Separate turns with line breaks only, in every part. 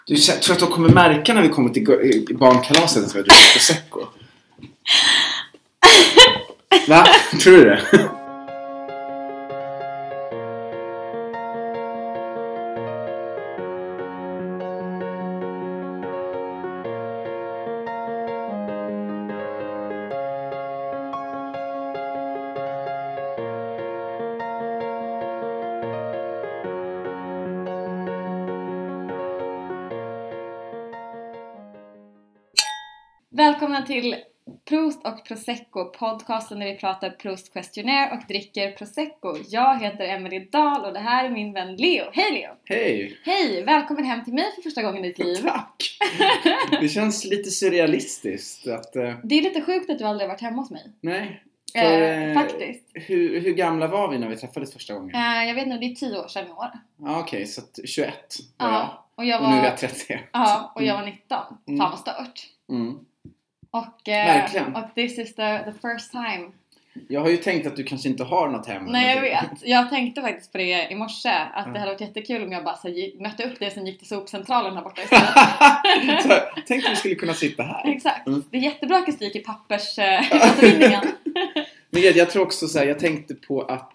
Du tror att de kommer märka när vi kommer till barnkalaset att vi har druckit prosecco? Va? Tror du det?
Välkomna till Proust och Prosecco, podcasten där vi pratar Proust questionnaire och dricker Prosecco. Jag heter Emelie Dahl och det här är min vän Leo. Hej Leo!
Hej!
Hej! Välkommen hem till mig för första gången i ditt liv.
Tack! Det känns lite surrealistiskt att...
Det är lite sjukt att du aldrig har varit hemma hos mig.
Nej.
Faktiskt.
Hur gamla var vi när vi träffades första gången?
Jag vet inte, det är 10 år sedan i år.
Ja, okej, så 21 var
ja,
jag. Och nu är jag 31.
Ja, och jag var 19. Fan vad stört.
Mm.
Verkligen. Och this is the first time.
Jag har ju tänkt att du kanske inte har något hem.
Nej, jag vet. Jag tänkte faktiskt på det i morse. Att det hade varit jättekul om jag bara mötte upp det och sen gick till sopcentralen här borta istället.
Så, tänkte vi skulle kunna sitta här.
Exakt. Det är jättebra akustik i pappersåtervinningen.
Men jag tror också så här, jag tänkte på att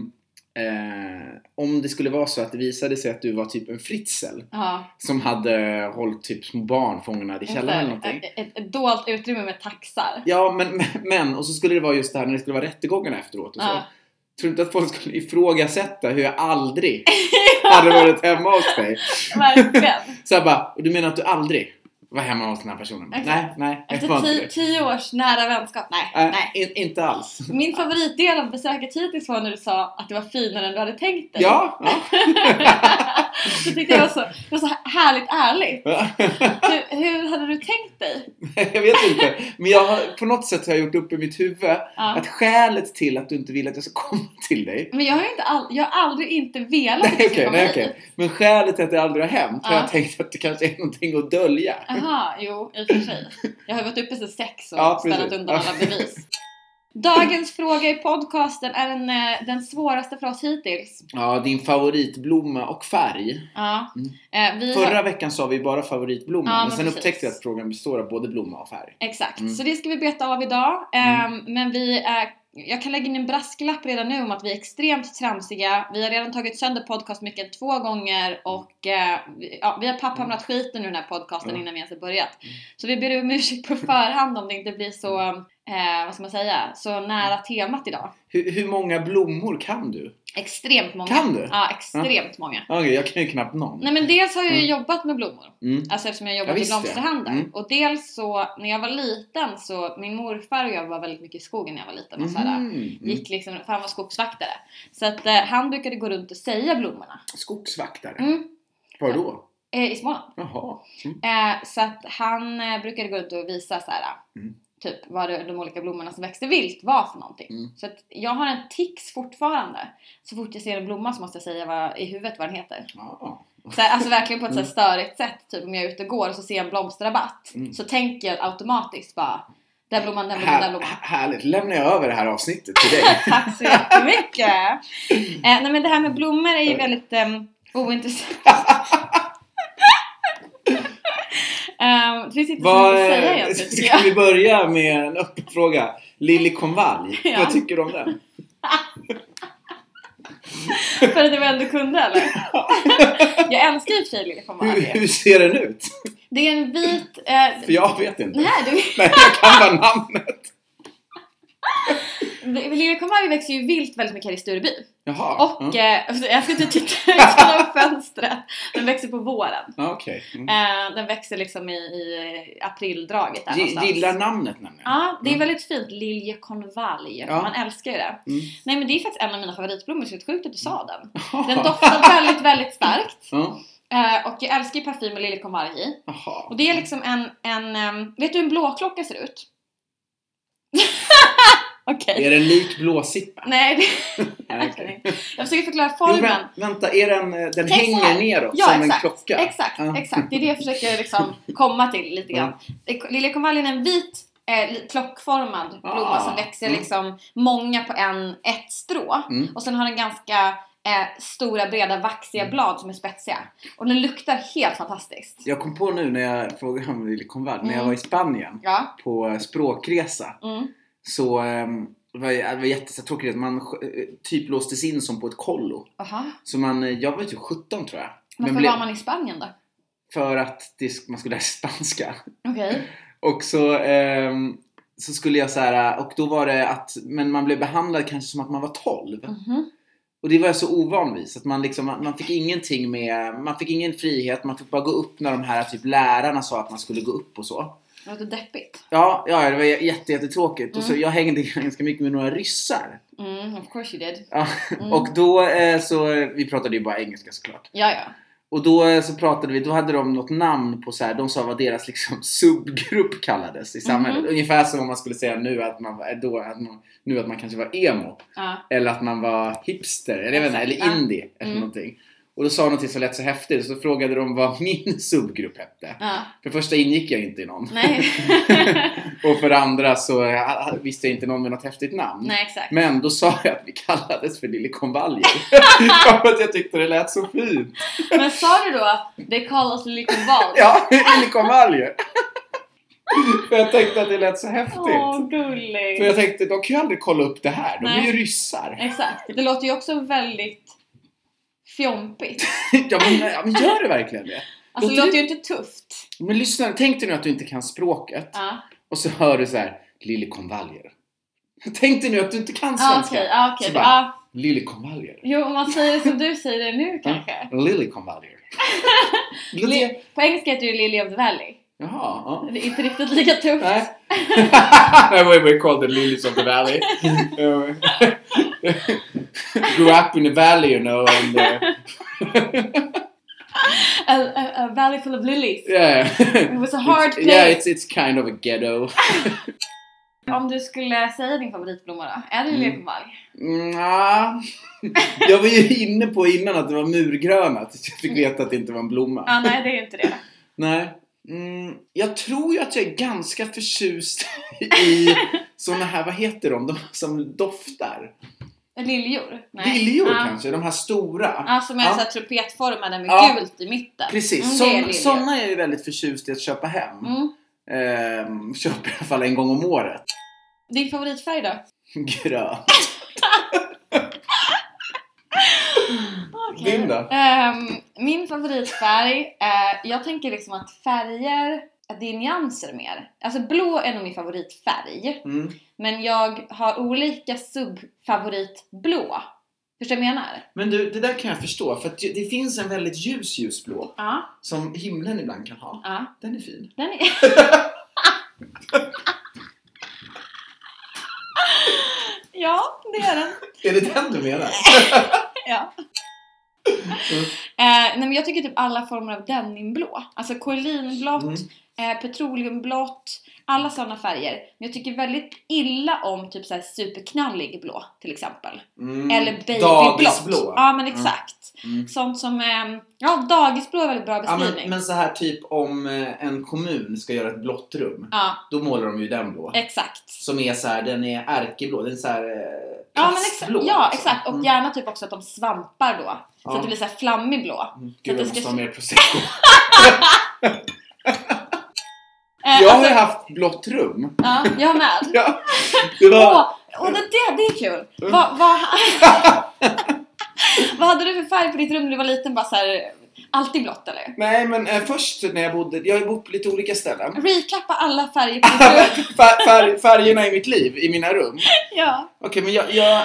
om det skulle vara så att det visade sig att du var typ en fritzel som hade hållit typ små barn fångade i källaren eller någonting.
Ett dolt utrymme med taxar.
Ja, men och så skulle det vara just det här när det skulle vara rättegångarna efteråt och så. Tror inte att folk skulle ifrågasätta hur jag aldrig hade varit hemma hos dig?
Verkligen.
Så jag bara, och du menar att du aldrig var hemma hos den här personen?
Exakt.
Nej.
Efter 10 års nära vänskap, nej.
Inte alls.
Min favoritdel av besöket hittills var när du sa att det var finare än du hade tänkt dig.
Ja.
Så tyckte jag det var så härligt ärligt. Hur hade du tänkt dig?
Jag vet inte. Men på något sätt har jag gjort upp i mitt huvud att skälet till att du inte vill att jag ska komma till dig.
Men jag har aldrig inte velat att du ska komma hit.
Men skälet till att det aldrig har hänt har jag tänkt att det kanske är någonting att dölja.
Aha, jo, i och för sig. Jag har varit uppe sedan 6 och ställt undan alla bevis. Dagens fråga i podcasten är den svåraste för oss hittills.
Ja, din favoritblomma och färg.
Ja.
Förra veckan sa vi bara favoritblomma, men sen
precis.
upptäckte vi att frågan består av både blomma och färg.
Exakt, så det ska vi beta av idag. Men jag kan lägga in en brasklapp redan nu om att vi är extremt tramsiga. Vi har redan tagit sönder podcastmicken 2 gånger och vi har papphamrat skiten ur den här podcasten innan vi ens har börjat. Så vi ber om ursäkt på förhand om det inte blir så, vad ska man säga, så nära temat idag.
Hur många blommor kan du?
Extremt många.
Kan du?
Ja, extremt många.
Okej, jag kan ju knappt någon.
Nej, men dels har jag ju jobbat med blommor. Alltså eftersom jag jobbat i blomsterhandel. Och dels så, när jag var liten så, min morfar och jag var väldigt mycket i skogen när jag var liten. Och gick liksom, för han var skogsvaktare. Så att han brukade gå runt och säga blommorna.
Skogsvaktare? Var då?
I Småland.
Jaha.
Så att han brukade gå runt och visa så här. Typ vad de olika blommorna som växte vilt var för någonting. Så att jag har en tics fortfarande. Så fort jag ser en blomma så måste jag säga i huvudet vad den heter. Så, alltså verkligen på ett så här störigt sätt. Typ om jag är ute och går och så ser jag en blomsterrabatt. Så tänker jag automatiskt bara, den blomman.
Härligt, lämnar jag över det här avsnittet till dig.
Tack så jättemycket. Nej, men det här med blommor är ju väldigt ointressant. Det finns inte så mycket att säga egentligen.
Ska vi börja med en öppen fråga? Liljekonvalj, vad tycker du om den?
För att du ändå kunde, eller? Jag älskar ju för sig liljekonvalj.
Hur ser den ut?
Det är en vit...
För jag vet inte.
Nej,
jag kan bara namnet.
Liljekonvalj växer ju vilt väldigt mycket här i Stureby.
Jaha.
Och jag ska inte titta ut fönstret. Den växer på våren.
Okay.
Den växer liksom i aprildraget där någonstans.
Gillar namnet nämligen.
Ja, det är väldigt fint. Liljekonvalj. Man älskar ju det. Nej, men det är faktiskt en av mina favoritblommor. Så det är sjukt att du sa den. Den doftar väldigt, väldigt starkt. Och jag älskar ju parfym med liljekonvalj i. Och det är liksom en vet du hur en blåklocka ser ut? Okay.
Är den lik blåsippa?
Nej, okay. Jag försöker förklara formen.
Vänta, är den hänger neråt som en klocka?
Exakt. Det är det jag försöker liksom komma till lite grann. Liljekonvaljen är en vit klockformad blomma som växer liksom många på ett strå. Och sen har den ganska stora, breda, vaxiga blad som är spetsiga. Och den luktar helt fantastiskt.
Jag kom på nu när jag frågade om Lily Conval, när jag var i Spanien på språkresa. Så det var jättetråkigt att man typ låstes in som på ett kollo. Så jag var typ 17 tror jag.
Varför var man i Spanien då?
För att man skulle lära sig spanska.
Okej.
Och så skulle jag så här, och då var det att, men man blev behandlad kanske som att man var 12. Och det var jag så ovanvis att man liksom, man fick ingenting med, man fick ingen frihet, man fick bara gå upp när de här typ lärarna sa att man skulle gå upp och så.
Det var deppigt.
Ja, det var jättetråkigt. Och så jag hängde ganska mycket med några ryssar.
Of course you did.
Ja, och då så, vi pratade ju bara engelska såklart.
Ja.
Och då så pratade vi, då hade de något namn på så här, de sa vad deras liksom subgrupp kallades i samhället. Ungefär som om man skulle säga nu att man kanske var emo. Eller att man var hipster, eller jag vet inte, eller indie eller någonting. Och då sa de någonting som lät så häftigt. Så frågade de vad min subgrupp hette. För första ingick jag inte i någon.
Nej.
Och för andra så visste jag inte någon med något häftigt namn.
Nej, exakt.
Men då sa jag att vi kallades för Lily Conval. För att jag tyckte det lät så fint.
Men sa du då they call us Lily Conval?
Ja, Lily Conval. För jag tänkte att det lät så häftigt.
Gulligt.
För jag tänkte, de kan ju aldrig kolla upp det här. De är ju ryssar.
Exakt. Det låter ju också väldigt fjompigt.
Ja, men gör det verkligen det?
Alltså det låter ju inte tufft.
Men lyssna, tänk dig nu att du inte kan språket. Och så hör du så här, Lily Convallier. Tänk dig nu att du inte kan svenska.
Okej.
Så bara, Lily Convallier.
Jo, om man säger det som du säger det nu kanske.
Lily Convallier.
På engelska heter det Lily of the Valley.
Jaha.
Det är inte riktigt lika tufft.
Nej, we called the Lilies of the Valley. Grew up in the valley, you know, and
a valley full of lilies.
Yeah.
It was a hard place.
Yeah, it's kind of a ghetto.
Om du skulle säga din favoritblomma då? Är det Lily Conval?
Jag var ju inne på innan att det var murgröna. Jag fick veta att det inte var en blomma.
Nej, det är inte det.
Nej. Jag tror ju att jag är ganska förtjust i såna här, vad heter de som doftar?
Liljor?
Liljor kanske, de här stora.
Som är så här trumpetformade med gult i mitten.
Precis, såna är ju väldigt förtjust i att köpa hem. Köper i alla fall en gång om året.
Din favoritfärg då?
Grönt.
Okay.
Din då?
Min favoritfärg, jag tänker liksom att färger, att det är nyanser mer. Alltså blå är nog min favoritfärg. Men jag har olika subfavoritblå. Förstår du vad jag menar?
Men du, det där kan jag förstå. För att det finns en väldigt ljusblå. Som himlen ibland kan ha. Den är fin.
Den är... Ja, det är den.
Är det den du menar?
Ja. Nej, men jag tycker typ alla former av denimblå. Alltså kolinblått, petroleumblått, alla sådana färger. Men jag tycker väldigt illa om typ så här superknallig blå till exempel. Eller babyblått.
Dagisblå.
Ja, men exakt. Sånt som dagisblå är väldigt bra beskrivning.
Men så här typ om en kommun ska göra ett blått rum. Då målar de ju den blå.
Exakt.
Som är så här, den är ärkeblå, den är så här
plastblå. Ja, exakt. Och gärna typ också att de svampar då. Så att det blir så här flammig blå.
Gud, jag måste ha mer prosecco. Jag har ju haft blått rum.
Ja, jag med.
Ja, det var...
det är kul. Vad hade du för färg på ditt rum när du var liten? Bara så här, alltid blått eller?
Nej, men först när jag har bott på lite olika ställen.
Recappa alla färger på ditt rum.
Färgerna i mitt liv, i mina rum.
Ja.
Okej, men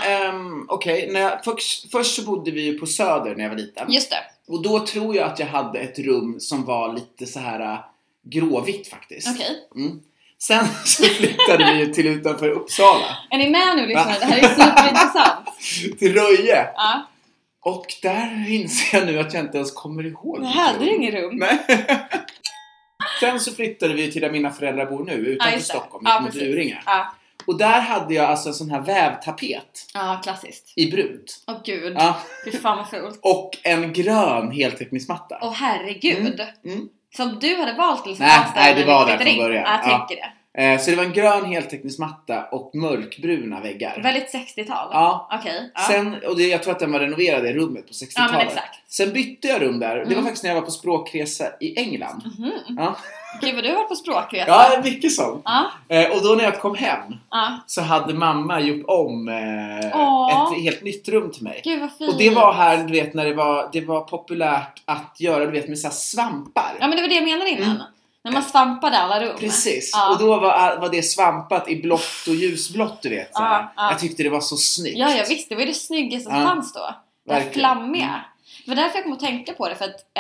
först så bodde vi ju på Söder när jag var liten.
Just det.
Och då tror jag att jag hade ett rum som var lite så här gråvitt faktiskt.
Okej.
Sen så flyttade vi ju till utanför Uppsala.
Är ni med nu liksom? Det här är superintressant.
Till Röje.
Ja.
Och där inser jag nu att jag inte ens kommer ihåg.
Men hade du ingen rum?
Nej. Sen så flyttade vi till där mina föräldrar bor nu, utanför Stockholm, mot Uringe.
Ja.
Och där hade jag alltså en sån här vävtapet.
Ja, klassiskt.
I brunt.
Åh gud,
ja.
Fy fan vad fult.
Och en grön heltäckningsmatta.
Åh herregud. Som du hade valt eller som
Nej, det var där från början.
Jag tänker det.
Så det var en grön heltäckningsmatta och mörkbruna väggar.
Väldigt 60-tal?
Ja.
Okej. Ja.
Sen, och jag tror att den var renoverad i rummet på 60-talet.
Ja, men exakt.
Sen bytte jag rum där. Det var faktiskt när jag var på språkresa i England. Ja.
Gud, vad du var på språkresa.
Ja, mycket sånt.
Ja.
Och då när jag kom hem så hade mamma gjort om ett helt nytt rum till mig.
Gud, vad fint.
Och det var här, du vet, när det var populärt att göra, du vet, med så här svampar.
Ja, men det var det jag menade innan. När man svampade alla rum.
Precis. Ja. Och då var det svampat i blått och ljusblått, du vet. Jag tyckte det var så snyggt.
Ja, jag visste. Det var det snyggaste som fanns då. Det här flammiga. Det var därför jag kom att tänka på det. För att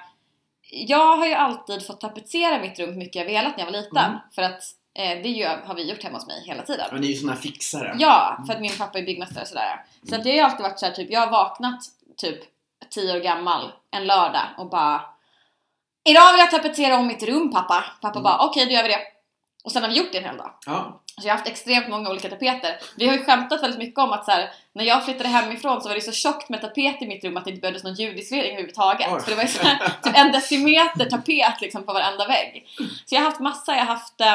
jag har ju alltid fått tapetsera mitt rum mycket jag velat när jag var liten. För att har vi gjort hemma hos mig hela tiden.
Men ni är ju såna här fixare.
Ja, för att min pappa är byggmästare och sådär. Så att det har ju alltid varit så här, typ, jag har vaknat typ 10 år gammal en lördag och bara: idag vill jag tapetsera om mitt rum, pappa. Pappa bara, okej, då gör vi det. Och sen har vi gjort det en hel dag.
Ja.
Så jag har haft extremt många olika tapeter. Vi har ju skämtat väldigt mycket om att så här, när jag flyttade hemifrån så var det så tjockt med tapet i mitt rum att det inte behövdes någon ljudisolering överhuvudtaget. För det var ju så här, typ 1 decimeter tapet liksom på varenda vägg. Så jag har haft massa. Jag har haft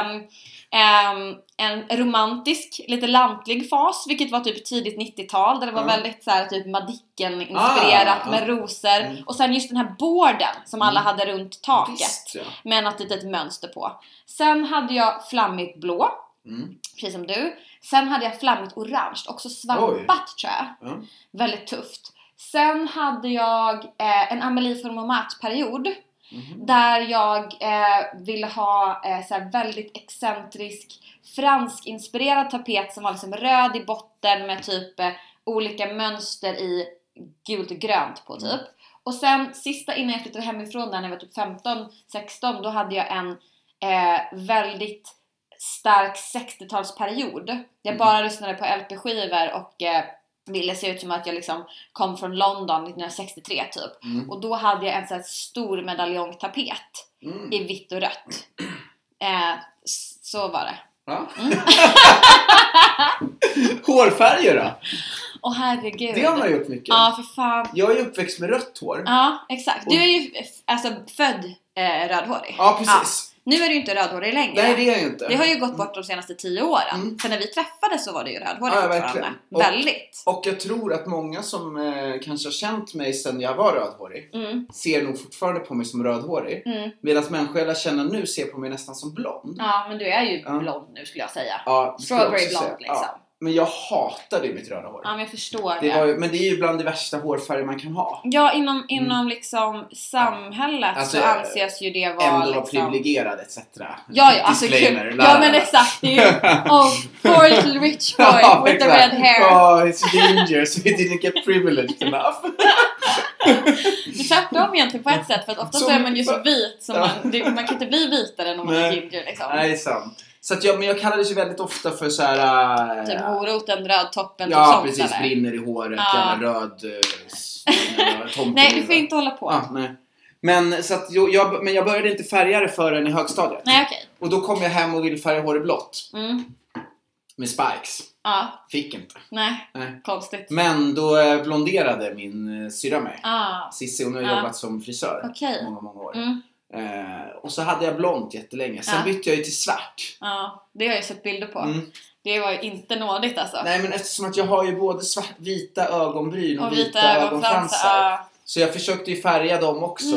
en romantisk, lite lantlig fas, vilket var typ tidigt 90-tal, där det var väldigt så här, typ Madicken-inspirerat med rosor. Och sen just den här borden som alla hade runt taket med något litet mönster på. Sen hade jag flammigt blå, precis som du. Sen hade jag flammigt orange, också svampat tror jag. Väldigt tufft. Sen hade jag en Amélie von Montmartre-period. Där jag ville ha så här väldigt excentrisk fransk-inspirerad tapet som var liksom röd i botten med typ olika mönster i gult och grönt på typ. Och sen sista innan jag flyttade hemifrån där när jag var typ 15-16, då hade jag en väldigt stark 60-talsperiod. Jag bara lyssnade på LP-skivor och ville se ut som att jag liksom kom från London 1963 typ. Och då hade jag en sån här stor medaljongtapet i vitt och rött. Så var det.
Ja. Hårfärger då?
Åh herregud.
Det har man gjort mycket.
Ja, för fan.
Jag är uppväxt med rött hår.
Ja, exakt. Du är ju alltså född rödhårig.
Ja, precis.
Nu är du ju inte rödhårig längre.
Nej, det är jag inte.
Det har ju gått bort de senaste 10 åren. För när vi träffades så var det ju rödhårig fortfarande. Väldigt.
Och jag tror att många som kanske har känt mig sedan jag var rödhårig ser nog fortfarande på mig som rödhårig. Medan människor jag känner nu ser på mig nästan som blond.
Ja, men du är ju blond nu skulle jag säga.
Ja,
strawberry blond liksom. Ja.
Men jag hatade ju mitt röda hår.
Ja, men jag förstår det.
Men det är ju bland de värsta hårfärger man kan ha.
Ja, inom liksom samhäället alltså, så anses ju det vara
ändå
liksom
privilegierad etc.
Ja, alltså ja men exakt. Det är ju poor little rich boy with the red hair.
Oh, it's ginger so he didn't get privileged enough.
Det är tvärtom egentligen på ett sätt. För att ofta så är man ju så vit som man kan inte bli vitare än om man är ginger liksom.
Nej, det är sant. Så att men jag kallades ju väldigt ofta för så här
typ moroten, röd toppen.
Ja,
sånt,
precis.
Eller?
Brinner i håret, jävla röd tomten.
Nej, du får inte hålla på.
Nej. Men så att jag började inte färga det förrän i högstadiet.
Nej, okej.
Och då kom jag hem och ville färga håret blått. Med spikes.
Ja.
Fick inte.
Nej. Konstigt.
Men då blonderade min syrra mig. Cissi, hon har jobbat som frisör många år. Och så hade jag blont jättelänge. Sen bytte jag ju till svart.
Ja, det har jag sett bilder på. Det var ju inte nådigt alltså.
Nej, men eftersom att jag har ju både vita ögonbryn och vita ögonfransar. Så jag försökte ju färga dem också.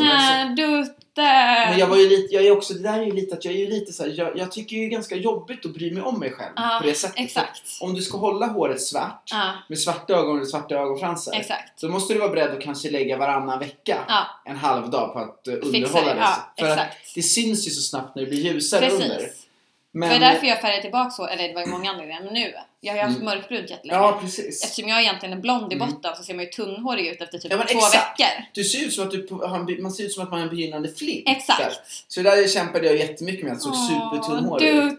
Men jag var ju lite, jag är också, det där är ju lite att jag är ju lite så här, jag tycker ju ganska jobbigt att bry mig om mig själv på det sättet.
Exakt.
Om du ska hålla håret svart med svarta ögon och svarta ögonfransar. Exakt. Så måste du vara beredd att kanske lägga varannan vecka en halv dag på att underhålla det. För att det syns ju så snabbt när det blir ljusare under. Men
det är därför jag färgade tillbaka så, eller det var ju många anledningar, men nu jag har ju haft mörkbrunt jättelänge.
Ja, precis.
Eftersom jag egentligen är blond i botten så ser man ju tunnhårig ut efter typ 2 veckor.
Du ser ut som att man ser ut som att man har en begynnande flint.
Exakt.
Så där kämpade jag jättemycket med att såg supertunnhårig.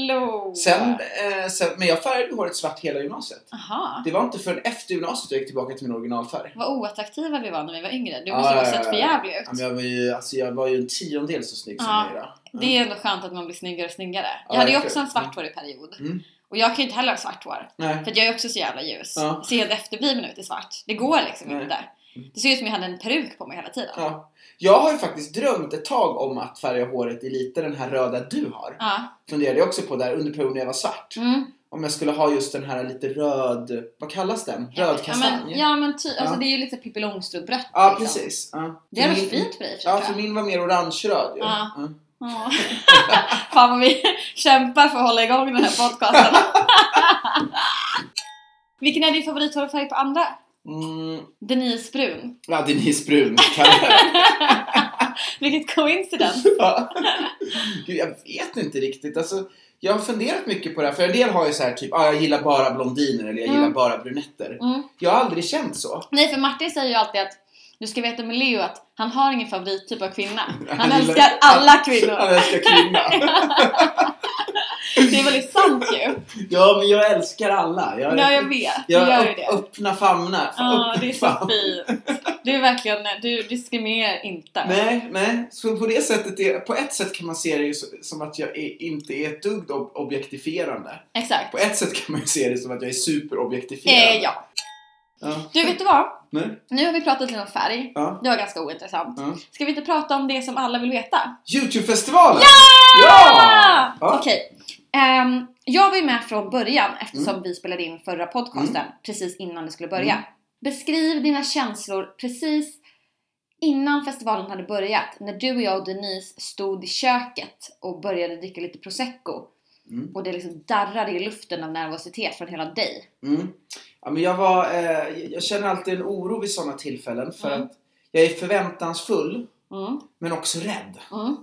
Sen men jag färgade håret svart hela gymnasiet.
Aha.
Det var inte förrän efter gymnasiet jag gick tillbaka till min originalfärg.
Vad oattraktiva vi var när vi var yngre. Du måste ha sett för jävligt ut.
Jag var ju en 10-del så snygg som jag idag.
Det är ändå skönt att man blir snyggare och snyggare. Jag hade ju också en svarthårig period. Och jag kan ju inte heller ha svart hår. För jag är också så jävla ljus. Jag ser helt efterbliven ut i svart. Det går liksom inte. Det ser ut som jag hade en peruk på mig hela tiden.
Ja. Jag har ju faktiskt drömt ett tag om att färga håret i lite den här röda du har. Funderade jag också på där under perioden jag var svart. Om jag skulle ha just den här lite röd... Vad kallas den? Röd kastanj.
Alltså det är ju lite Pippi Långstrump-rött.
Ja, liksom. Precis. Ja.
Det är väl fint för dig.
Ja, för min var mer orange-röd. Ja.
Fan vad vi kämpar för att hålla igång den här podcasten. Vilken är din favorithårfärg på andra? Denise brun.
Ja, Denise brun.
Vilket coincidence.
Jag vet inte riktigt. Alltså, jag har funderat mycket på det här. För en del har ju så här typ, jag gillar bara blondiner eller jag gillar bara brunetter. Jag har aldrig känt så.
Nej, för Martin säger ju alltid att du ska veta med Leo att han har ingen favorittyp av kvinna. Han älskar alla kvinnor.
Han älskar kvinnor.
Det är väldigt sant ju.
Ja, men jag älskar alla.
Jag vet.
Jag öppna famnar.
Det är så fint. Du är verkligen, du diskriminerar inte.
Nej. Så på det sättet, på ett sätt kan man se det ju som att jag inte är ett dugg objektifierande.
Exakt.
På ett sätt kan man ju se det som att jag är superobjektifierande.
Ja. Du, vet du vad?
Nej.
Nu har vi pratat lite om färg. Det var ganska ointressant. Ska vi inte prata om det som alla vill veta?
YouTube-festivalen!
Ja! Okej. Jag var ju med från början eftersom vi spelade in förra podcasten precis innan det skulle börja. Beskriv dina känslor precis innan festivalen hade börjat. När du och jag och Denise stod i köket och började dricka lite prosecco. Och det liksom darrade i luften av nervositet från hela dig.
Ja, men jag känner alltid en oro vid sådana tillfällen. För att jag är förväntansfull. Men också rädd.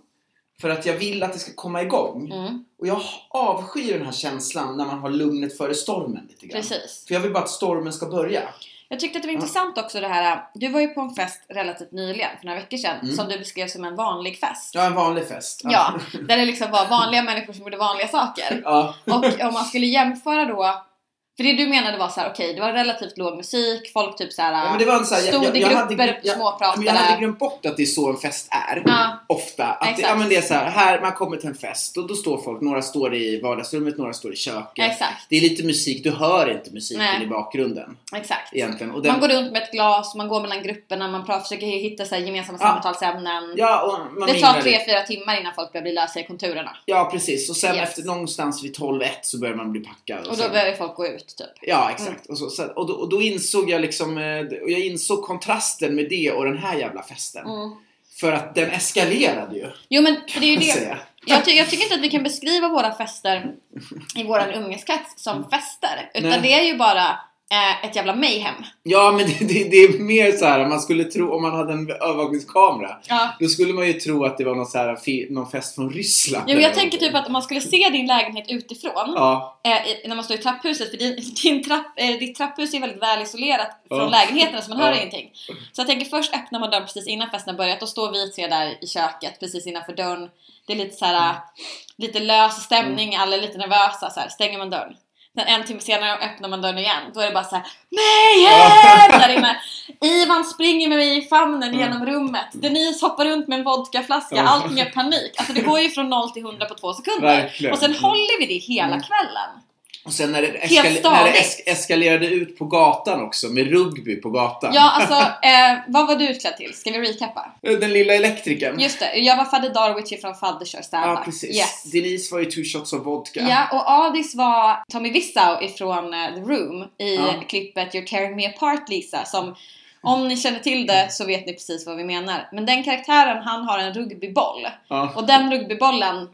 För att jag vill att det ska komma igång. Och jag avskyr den här känslan när man har lugnet före stormen lite grann.
Precis.
För jag vill bara att stormen ska börja.
Jag tyckte att det var intressant också det här. Du var ju på en fest relativt nyligen, för några veckor sedan, som du beskrev som en vanlig fest.
Ja, en vanlig fest.
Ja, där det liksom var vanliga människor som gjorde vanliga saker. Och om man skulle jämföra då, för det du menade var så här, okej, det var relativt låg musik, folk typ så här,
men det var så här,
stod i grupper, småpratade.
Jag hade glömt bort att det är så en fest är. Ofta. Att det är så här, man kommer till en fest och då står folk, några står i vardagsrummet, några står i köket.
Exakt.
Det är lite musik, du hör inte musiken i bakgrunden.
Exakt.
Egentligen. Och
man går runt med ett glas, man går mellan grupperna, man försöker hitta så här gemensamma samtalsämnen.
Ja, och man
det tar 3-4 timmar innan folk börjar bli lösa i konturerna.
Ja, precis. Och sen efter någonstans vid 12-1 så börjar man bli packad.
Och då börjar folk gå ut typ.
Ja, exakt. Och då insåg jag liksom, och jag insåg kontrasten med det och den här jävla festen. För att den eskalerade ju.
Jo, men det är ju det. Jag tycker inte att vi kan beskriva våra fester i våran umgängeskrets som fester. Utan det är ju bara ett jävla mayhem.
Ja, men det är mer så här, man skulle tro, om man hade en övervakningskamera, då skulle man ju tro att det var någon, så här, någon fest från Ryssland.
Ja, men jag tänker typ att om man skulle se din lägenhet utifrån, när man står i trapphuset, för ditt trapphus är väldigt väl isolerat från lägenheterna, så man hör ingenting. Så jag tänker, först öppnar man dörren precis innan festen börjat, då står vi tre där i köket precis innanför dörren. Det är lite så här, lite lös stämning, alla är lite nervösa, så här, stänger man dörren. Sen en timme senare öppnar man dörren igen. Då är det bara så här, mayhem! Där inne. Ivan springer med mig i famnen genom rummet. Denise hoppar runt med en vodkaflaska. Allting är panik. Alltså det går ju från 0 till 100 på 2 sekunder.
Verkligen.
Och sen håller vi det hela kvällen.
Och sen när det eskalerade ut på gatan också, med rugby på gatan.
Ja, alltså, vad var du utklädd till? Ska vi recappa?
Den lilla elektrikern.
Just det, jag var Fadde Darwich från Fadde kör stand-up.
Ja, precis.
Yes.
Denise var ju 2 shots of vodka.
Ja, och Adis var Tommy Wiseau ifrån The Room i klippet You're Tearing Me Apart, Lisa, som... Om ni känner till det så vet ni precis vad vi menar. Men den karaktären, han har en rugbyboll. Och den rugbybollen,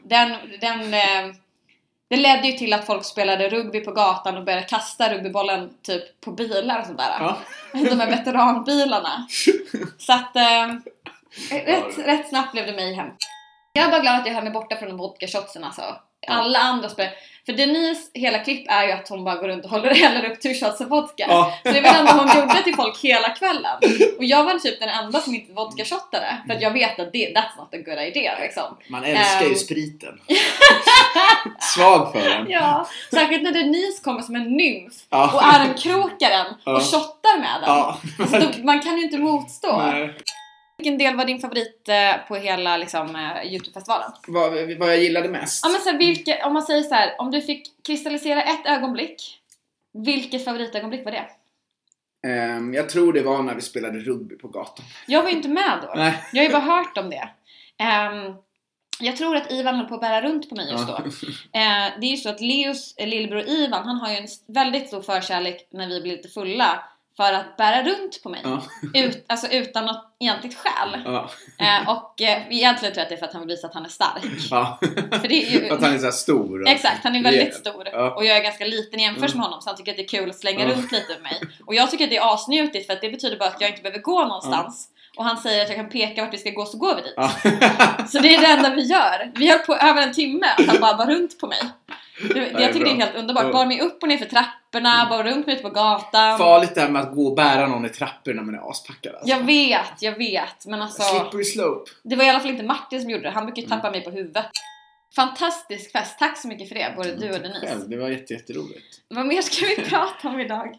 det ledde ju till att folk spelade rugby på gatan och började kasta rugbybollen typ på bilar och sånt där. De här veteranbilarna. Så att rätt snabbt blev det mig hem. Jag är bara glad att jag höll mig borta från de vodka-shotsen alltså. Alla andra spelar. För Denise hela klipp är ju att hon bara går runt och häller upp 2 shots av vodka. Så det var det enda hon gjorde till folk hela kvällen. Och jag var typ den enda som inte vodka-shottade. För att jag vet att that's not a good idea liksom.
Man älskar ju spriten. Svag för den.
Ja, särskilt när Denise kommer som en nymf och armkrokar den och shottar med den. Alltså, man kan ju inte motstå.
Nej.
Vilken del var din favorit på hela liksom, YouTube-festivalen?
Vad jag gillade mest?
Ja, men så om man säger så här, om du fick kristallisera ett ögonblick, vilket favoritögonblick var det?
Jag tror det var när vi spelade rugby på gatan.
Jag var ju inte med då.
Nej.
Jag har ju bara hört om det. Jag tror att Ivan höll på att bära runt på mig just då. Det är ju så att Leos lillebror Ivan, han har ju en väldigt stor förkärlek när vi blir lite fulla för att bära runt på mig. Alltså utan något egentligt skäl. Och egentligen tror jag att det är för att han vill visa att han är stark. För det är ju...
att han är så här stor.
Exakt, han är väldigt stor. Och jag är ganska liten jämfört med honom. Så han tycker att det är kul att slänga runt lite med mig. Och jag tycker att det är asnjutigt, för att det betyder bara att jag inte behöver gå någonstans. Och han säger att jag kan peka vart vi ska gå, så går vi dit. Så det är det enda vi gör. Vi höll på över en timme att han bara var runt på mig. Jag tycker det är helt underbart. Bara mig upp och ner för trapporna, bara runt mig ute på gatan.
Farligt där med att gå och bära någon i trapporna när man är aspackad. Alltså.
Jag vet. Men alltså,
slippery slope.
Det var i alla fall inte Martin som gjorde det. Han brukar ju tappa mig på huvudet. Fantastisk fest. Tack så mycket för det, både du och Denise.
Själv. Det var jätteroligt.
Vad mer ska vi prata om idag?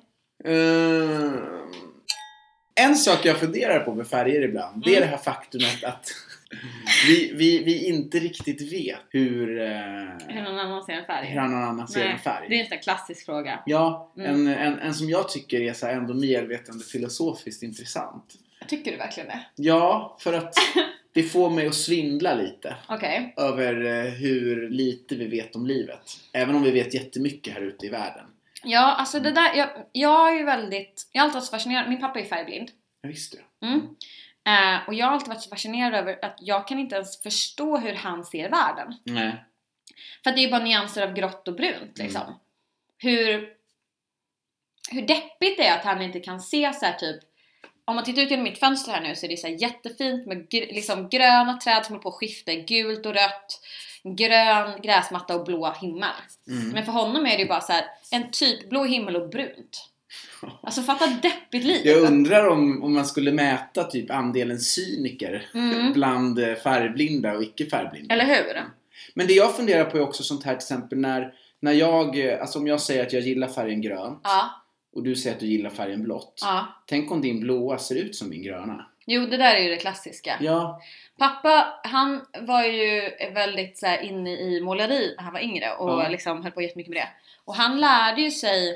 En sak jag funderar på med färger ibland, det är det här faktumet att vi inte riktigt vet hur
någon annan ser en färg.
Hur någon annan ser en färg.
Det är en sån klassisk fråga.
Ja, en som jag tycker är så här ändå medvetande filosofiskt intressant.
Tycker du verkligen det?
Ja, för att det får mig att svindla lite.
Okej.
Över hur lite vi vet om livet. Även om vi vet jättemycket här ute i världen.
Ja, alltså det där, jag är ju väldigt, jag har alltid varit så fascinerad, min pappa är färgblind.
Jag visste det.
Och jag har alltid varit så fascinerad över att jag kan inte ens förstå hur han ser världen.
Nej.
För att det är bara nyanser av grått och brunt liksom. Hur deppigt det är att han inte kan se så här typ. Om man tittar ut genom mitt fönster här nu så är det så här jättefint med liksom gröna träd som håller på att skifta, gult och rött, grön gräsmatta och blå himmel. Men för honom är det ju bara så här en typ blå himmel och brunt. Alltså fatta deppigt liv.
Jag undrar om man skulle mäta typ andelen cyniker bland färgblinda och icke-färgblinda.
Eller hur?
Men det jag funderar på är också sånt här till exempel när jag, alltså om jag säger att jag gillar färgen grönt. Och du säger att du gillar färgen blått. Tänk om din blåa ser ut som min gröna.
Jo, det där är ju det klassiska.
Ja.
Pappa, han var ju väldigt så här inne i måleri när han var yngre. Och liksom höll på jättemycket med det. Och han lärde ju sig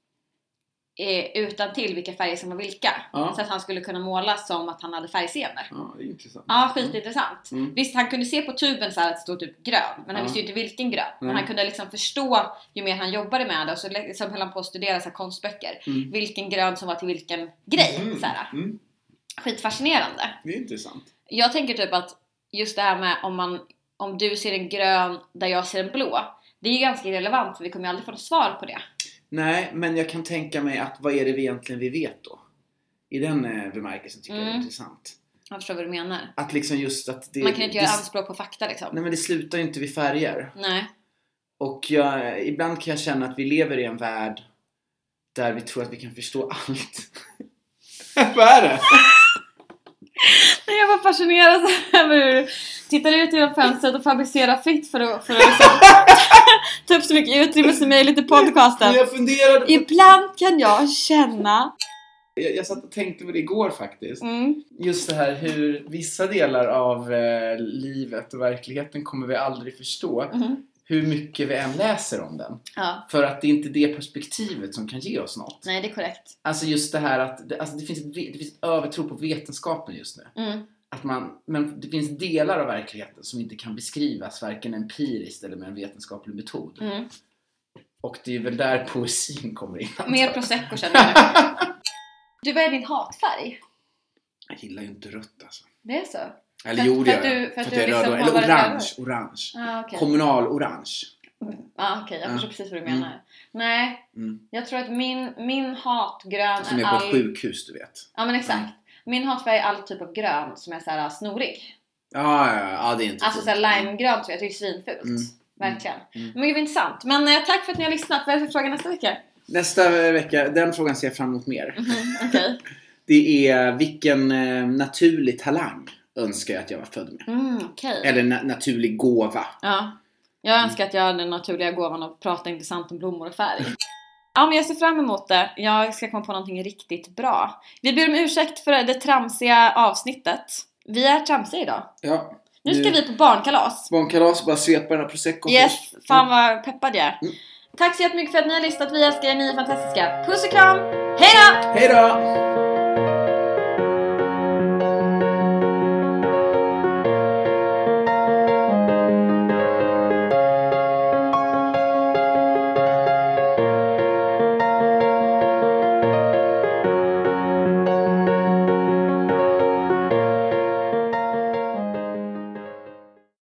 utan till vilka färger som var vilka. Så att han skulle kunna måla som att han hade färgseende.
Ja, det är intressant.
Ja, skitintressant. Visst, han kunde se på tuben så här att det stod typ grön. Men han visste ju inte vilken grön. Men han kunde liksom förstå ju mer han jobbade med det. Och så liksom höll han på att studera så här konstböcker. Vilken grön som var till vilken grej. Så här. Skitfascinerande.
Det är intressant.
Jag tänker typ att just det här med om du ser en grön där jag ser en blå. Det är ju ganska irrelevant för vi kommer ju aldrig få något svar på det.
Nej, men jag kan tänka mig att vad är det egentligen vi vet då? I den bemärkelsen tycker jag det är intressant.
Jag förstår vad du menar.
Att liksom just att det...
Man kan inte göra anspråk på fakta liksom.
Nej, men det slutar ju inte vid färger.
Nej.
Och ibland kan jag känna att vi lever i en värld där vi tror att vi kan förstå allt. Vad är det?
Jag var fascinerad över hur du tittar ut genom fönstret och fabricerar fritt för att liksom ta upp så mycket utrymme som möjligt i podcasten.
Jag funderade...
Ibland kan jag känna...
Jag satt och tänkte på det igår faktiskt. Just det här hur vissa delar av livet och verkligheten kommer vi aldrig förstå. Hur mycket vi än läser om den. För att det är inte det perspektivet som kan ge oss något.
Nej, det är korrekt.
Alltså just det här att det finns ett övertro på vetenskapen just nu. Men det finns delar av verkligheten som inte kan beskrivas varken empiriskt eller med en vetenskaplig metod. Och det är väl där poesin kommer in.
Mer prosecco känner jag. Du, vad är din hatfärg?
Jag gillar ju inte rött alltså.
Det är så?
Eller jo, det gör jag. För att jag är röd. Eller orange.
Okay.
Kommunal orange.
Okej, jag förstår precis vad du menar. Nej, jag tror att min hatgrön
som är på ett sjukhus, du vet.
Ja, men exakt. Min hatfärg är all typ av grön som är så här snorig.
Ja, det är inte
alltså så här limegrön, så jag tycker det är svinfult. Verkligen. Men det är intressant. Men tack för att ni har lyssnat. Vad är det för fråga nästa vecka?
Nästa vecka, den frågan ser jag fram emot mer.
Okej.
Det är vilken naturlig talang önskar jag att jag var född med.
Okay.
Eller naturlig gåva.
Ja. Jag önskar att jag hade den naturliga gåvan att prata intressant om blommor och färg. Ja, men jag ser fram emot det. Jag ska komma på någonting riktigt bra. Vi ber om ursäkt för det tramsiga avsnittet. Vi är tramsiga idag.
Ja.
Nu ska vi på barnkalas.
Barnkalas, bara svepa den här prosecco.
Yes, fan vad peppad jag är. Tack så jättemycket för att ni har lyssnat. Vi älskar er, ni är fantastiska. Puss och kram! Hej då!
Hej då!